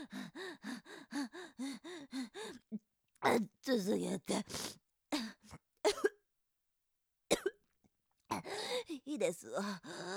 続けて。いいですわ。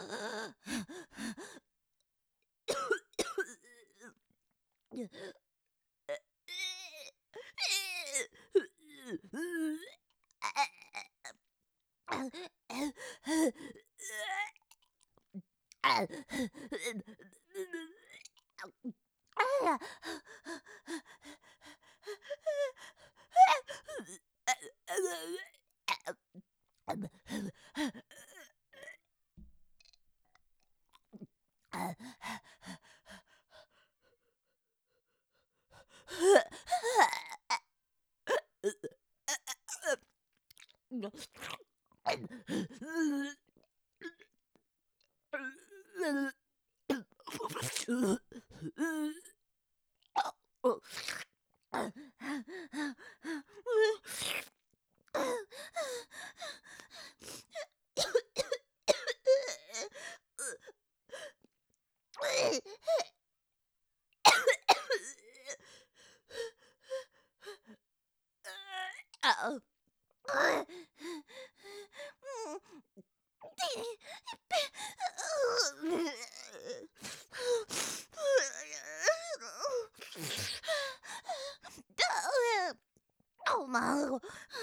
おまんこ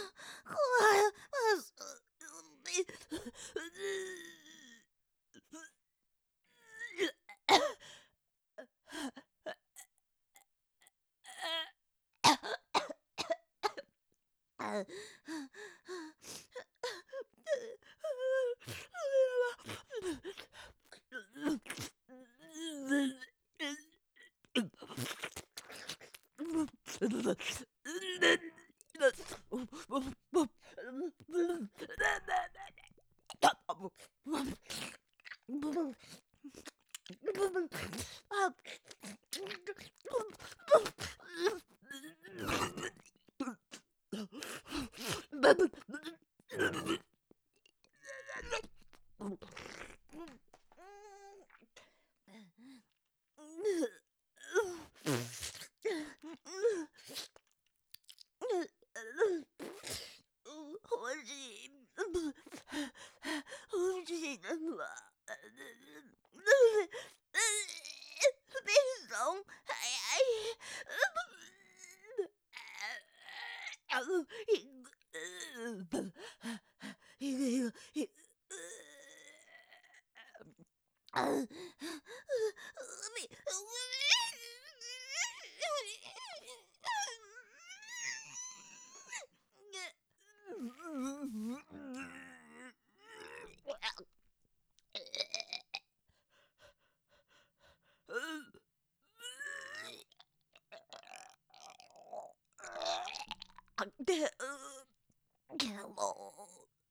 欲しい。欲しいのは。ベルソン、早い。も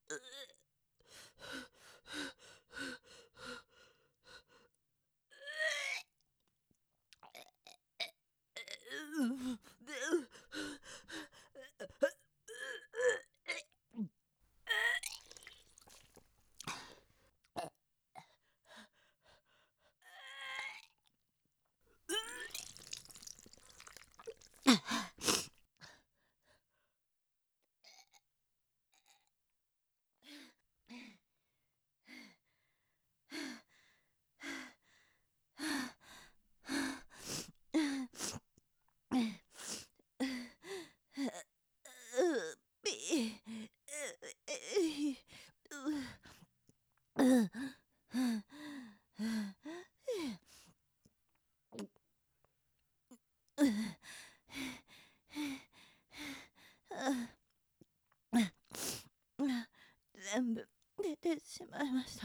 全部出てしまいました。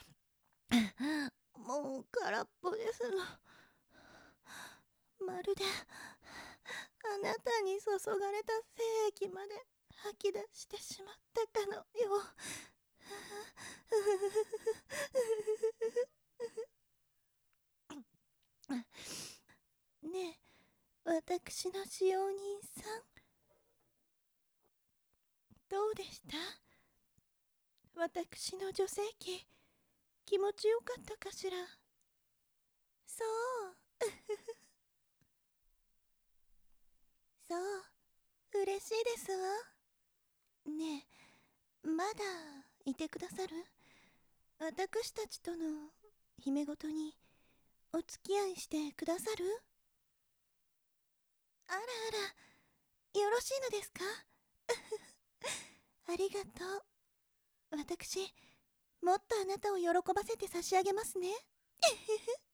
もう空っぽですの。まるであなたに注がれた精液まで吐き出してしまったかのよう。ねえ、私の使用人さん、どうでした？私の女性器、気持ちよかったかしら？そうそう、嬉しいですわ。ねえ、まだいてくださる？私たちとの姫ごとにお付き合いしてくださる？あらあら、よろしいのですか？ありがとう。私、もっとあなたを喜ばせて差し上げますね。